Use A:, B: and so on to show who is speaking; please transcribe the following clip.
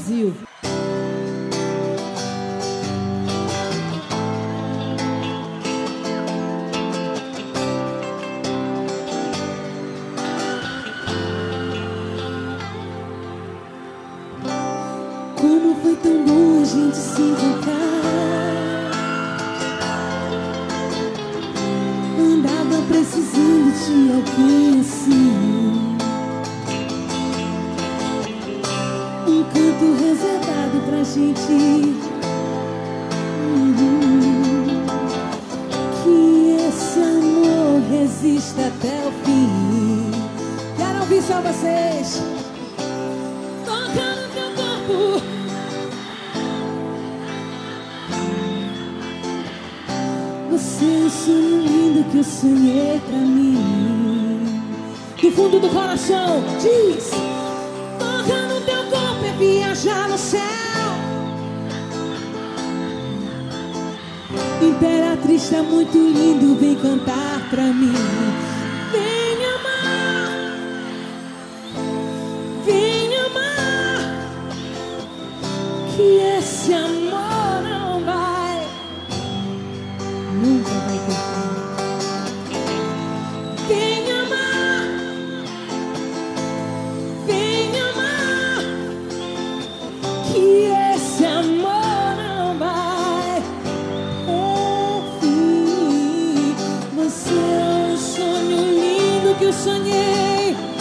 A: Brasil.
B: Como foi tão bom a gente se encontrar. Andava precisando de alguém assim, um canto reservado pra gente. Que esse amor resista até o fim.
A: Quero ouvir só vocês.
B: Toca no teu corpo. Você é um sonho lindo que eu sonhei pra mim.
A: Do fundo do coração, diz.
B: Toca no teu corpo e viajar no céu. Imperatriz tá muito lindo, vem cantar pra mim. Vem me amar, vem me amar. Que esse amor não vai, nunca vai ter fim. Vem me amar, vem me amar. Que esse amor não vai ter fim. Você é um sonho lindo que eu sonhei